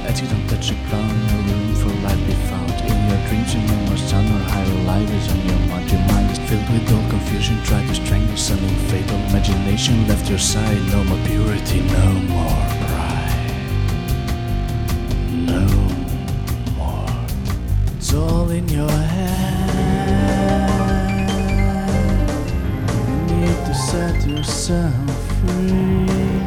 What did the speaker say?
attic don't touch the ground, no room for light be found. In your dreams you know more sun or higher life is on your mind. Your mind is filled with all confusion, try to strangle something fatal. Imagination left your side, no more purity, no more pride. No more. It's all in your head. You need to set yourself free.